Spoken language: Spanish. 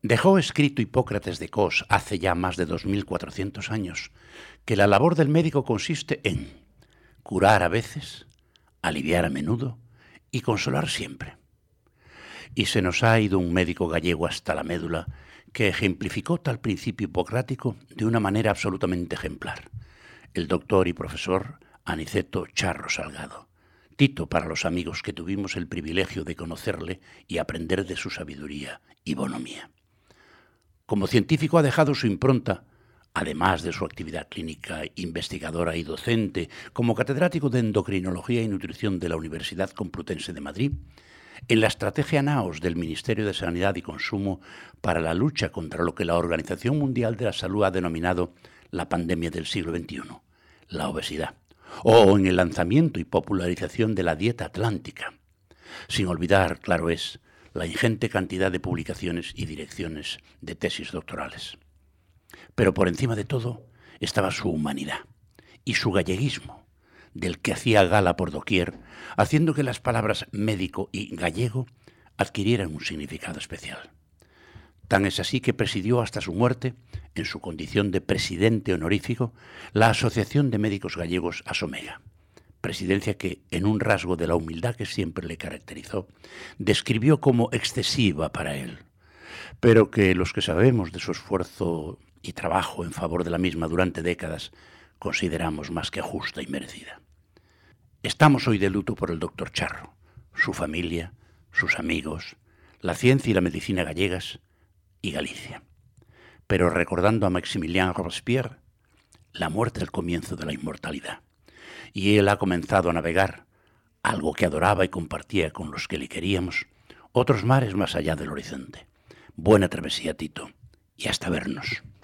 Dejó escrito Hipócrates de Cos hace ya más de 2400 años que la labor del médico consiste en curar a veces, aliviar a menudo y consolar siempre. Y se nos ha ido un médico gallego hasta la médula que ejemplificó tal principio hipocrático de una manera absolutamente ejemplar, el doctor y profesor Aniceto Charro Salgado, Tito para los amigos que tuvimos el privilegio de conocerle y aprender de su sabiduría y bonomía. Como científico ha dejado su impronta, además de su actividad clínica, investigadora y docente, como catedrático de Endocrinología y Nutrición de la Universidad Complutense de Madrid, en la estrategia NAOS del Ministerio de Sanidad y Consumo para la lucha contra lo que la Organización Mundial de la Salud ha denominado la pandemia del siglo XXI, la obesidad, o en el lanzamiento y popularización de la dieta atlántica, sin olvidar, claro es, la ingente cantidad de publicaciones y direcciones de tesis doctorales. Pero por encima de todo estaba su humanidad y su galleguismo, del que hacía gala por doquier, haciendo que las palabras médico y gallego adquirieran un significado especial. Tan es así que presidió hasta su muerte, en su condición de presidente honorífico, la Asociación de Médicos Gallegos Asomega, presidencia que, en un rasgo de la humildad que siempre le caracterizó, describió como excesiva para él, pero que los que sabemos de su esfuerzo y trabajo en favor de la misma durante décadas consideramos más que justa y merecida. Estamos hoy de luto por el doctor Charro, su familia, sus amigos, la ciencia y la medicina gallegas y Galicia. Pero recordando a Maximilien Robespierre, la muerte es el comienzo de la inmortalidad. Y él ha comenzado a navegar, algo que adoraba y compartía con los que le queríamos, otros mares más allá del horizonte. Buena travesía, Tito, y hasta vernos.